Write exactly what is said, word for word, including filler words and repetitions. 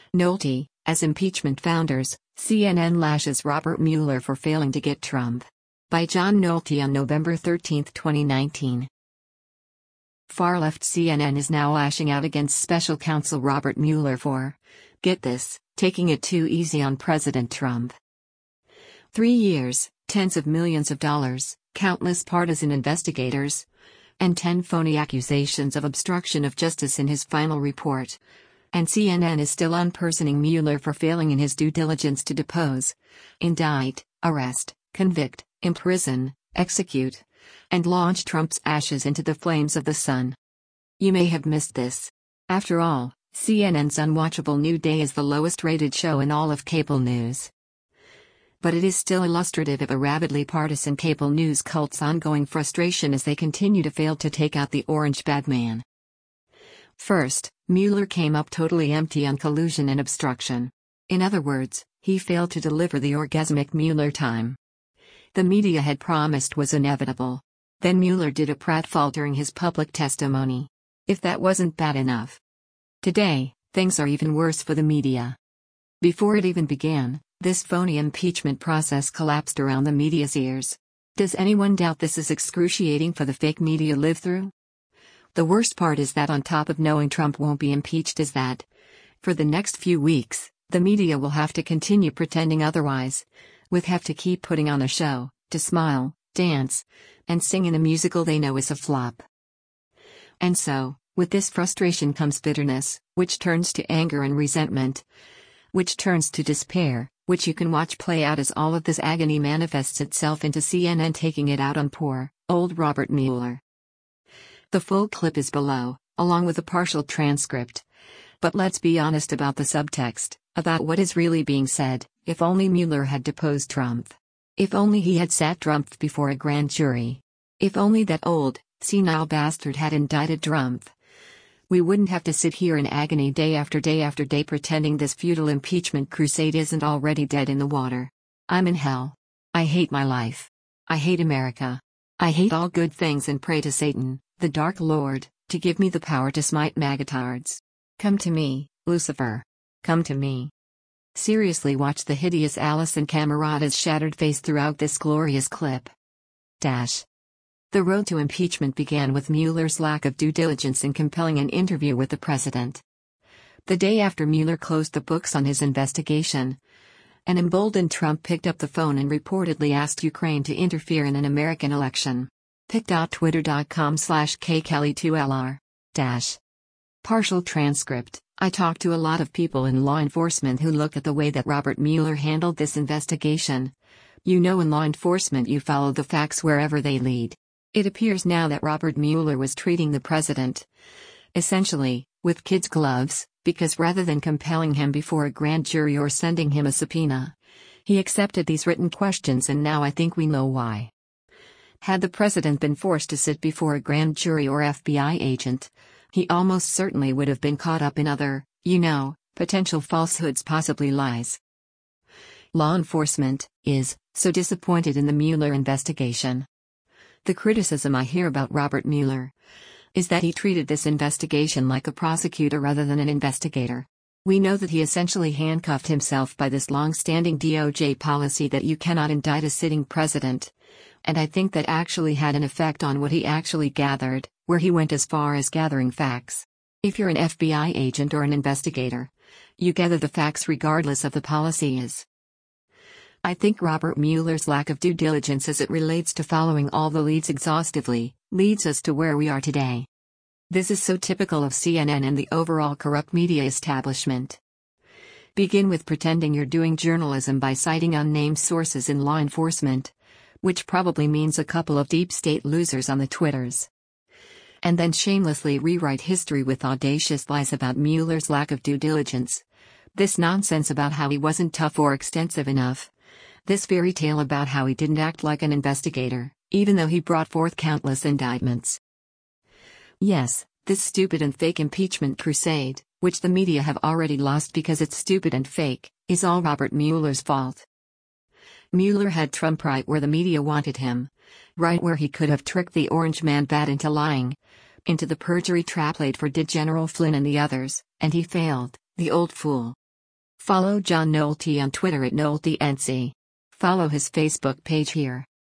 Nolte, as impeachment founders, C N N lashes Robert Mueller for failing to get Trump. By John Nolte on November thirteenth, twenty nineteen. Far-left C N N is now lashing out against special counsel Robert Mueller for, get this, taking it too easy on President Trump. Three years, tens of millions of dollars, countless partisan investigators, and ten phony accusations of obstruction of justice in his final report. And C N N is still unpersoning Mueller for failing in his due diligence to depose, indict, arrest, convict, imprison, execute, and launch Trump's ashes into the flames of the sun. You may have missed this. After all, C N N's unwatchable New Day is the lowest-rated show in all of cable news. But it is still illustrative of a rabidly partisan cable news cult's ongoing frustration as they continue to fail to take out the orange badman. First, Mueller came up totally empty on collusion and obstruction. In other words, he failed to deliver the orgasmic Mueller time the media had promised was inevitable. Then Mueller did a pratfall during his public testimony. If that wasn't bad enough. Today, things are even worse for the media. Before it even began, this phony impeachment process collapsed around the media's ears. Does anyone doubt this is excruciating for the fake media live through? The worst part is that on top of knowing Trump won't be impeached is that, for the next few weeks, the media will have to continue pretending otherwise, with have to keep putting on a show, to smile, dance, and sing in a musical they know is a flop. And so, with this frustration comes bitterness, which turns to anger and resentment, which turns to despair, which you can watch play out as all of this agony manifests itself into C N N taking it out on poor, old Robert Mueller. The full clip is below, along with a partial transcript. But let's be honest about the subtext, about what is really being said. If only Mueller had deposed Trump. If only he had sat Trump before a grand jury. If only that old, senile bastard had indicted Trump. We wouldn't have to sit here in agony day after day after day pretending this futile impeachment crusade isn't already dead in the water. I'm in hell. I hate my life. I hate America. I hate all good things and pray to Satan, the Dark Lord, to give me the power to smite magatards. Come to me, Lucifer. Come to me. Seriously, watch the hideous Alisyn Camerata's shattered face throughout this glorious clip. Dash. The road to impeachment began with Mueller's lack of due diligence in compelling an interview with the president. The day after Mueller closed the books on his investigation, an emboldened Trump picked up the phone and reportedly asked Ukraine to interfere in an American election. pic.twitter.com slash kkelly2lr. Dash. Partial transcript. I talked to a lot of people in law enforcement who look at the way that Robert Mueller handled this investigation. You know, in law enforcement you follow the facts wherever they lead. It appears now that Robert Mueller was treating the president, essentially, with kid's gloves, because rather than compelling him before a grand jury or sending him a subpoena, he accepted these written questions, and now I think we know why. Had the president been forced to sit before a grand jury or F B I agent, he almost certainly would have been caught up in other, you know, potential falsehoods, possibly lies. Law enforcement is so disappointed in the Mueller investigation. The criticism I hear about Robert Mueller is that he treated this investigation like a prosecutor rather than an investigator. We know that he essentially handcuffed himself by this long-standing D O J policy that you cannot indict a sitting president, and I think that actually had an effect on what he actually gathered, where he went as far as gathering facts. If you're an F B I agent or an investigator, you gather the facts regardless of the policies. I think Robert Mueller's lack of due diligence as it relates to following all the leads exhaustively leads us to where we are today. This is so typical of C N N and the overall corrupt media establishment. Begin with pretending you're doing journalism by citing unnamed sources in law enforcement, which probably means a couple of deep state losers on the Twitters. And then shamelessly rewrite history with audacious lies about Mueller's lack of due diligence. This nonsense about how he wasn't tough or extensive enough. This fairy tale about how he didn't act like an investigator, even though he brought forth countless indictments. Yes, this stupid and fake impeachment crusade, which the media have already lost because it's stupid and fake, is all Robert Mueller's fault. Mueller had Trump right where the media wanted him, right where he could have tricked the orange man bat into lying, into the perjury trap laid for DeGeneral Flynn and the others, and he failed, the old fool. Follow John Nolte on Twitter at NolteNC. Follow his Facebook page here.